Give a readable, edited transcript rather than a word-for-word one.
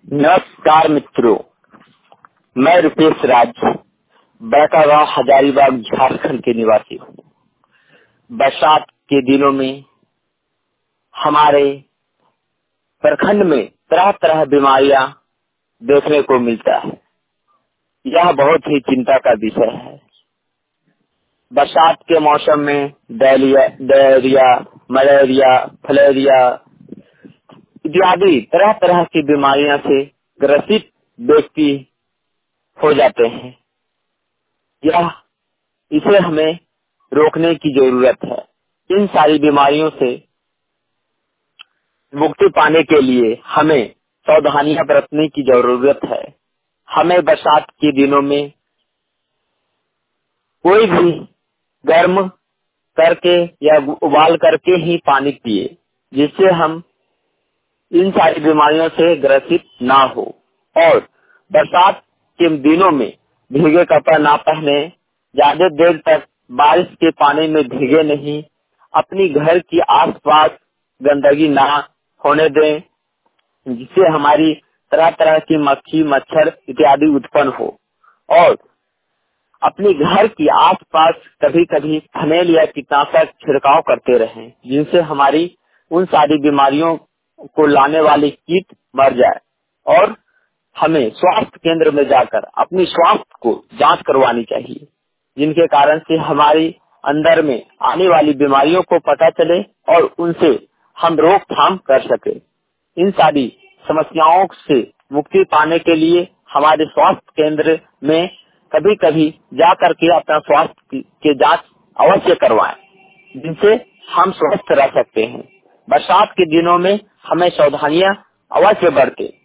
नमस्कार मित्रों, मैं रुपेश राज बड़कागांव हजारीबाग झारखंड के निवासी हूँ। बरसात के दिनों में हमारे प्रखंड में तरह तरह बीमारियां देखने को मिलता है। यह बहुत ही चिंता का विषय है। बरसात के मौसम में डायरिया, मलेरिया, फलेरिया इत्यादि तरह तरह की बीमारियों से ग्रसित व्यक्ति हो जाते हैं। इसे हमें रोकने की जरूरत है। इन सारी बीमारियों से मुक्ति पाने के लिए हमें सावधानियां बरतने की जरूरत है। हमें बरसात के दिनों में कोई भी गर्म करके या उबाल करके ही पानी पिए, जिससे हम इन सारी बीमारियों से ग्रसित ना हो। और बरसात के दिनों में भीगे कपड़ा ना पहने, ज्यादा देर तक बारिश के पानी में भीगे नहीं, अपनी घर की आसपास गंदगी ना होने दें, जिससे हमारी तरह तरह की मक्खी मच्छर इत्यादि उत्पन्न हो। और अपने घर की आसपास कभी कभी फनेल या कीटनाशक छिड़काव करते रहें, जिनसे हमारी उन सारी बीमारियों को लाने वाली कीट मर जाए। और हमें स्वास्थ्य केंद्र में जाकर अपनी स्वास्थ्य को जांच करवानी चाहिए, जिनके कारण से हमारी अंदर में आने वाली बीमारियों को पता चले और उनसे हम रोकथाम कर सके। इन सारी समस्याओं से मुक्ति पाने के लिए हमारे स्वास्थ्य केंद्र में कभी कभी जा करके अपना स्वास्थ्य के जांच अवश्य करवाएं, जिनसे हम स्वस्थ रह सकते हैं। बरसात के दिनों में हमें सावधानियां अवश्य बरतें।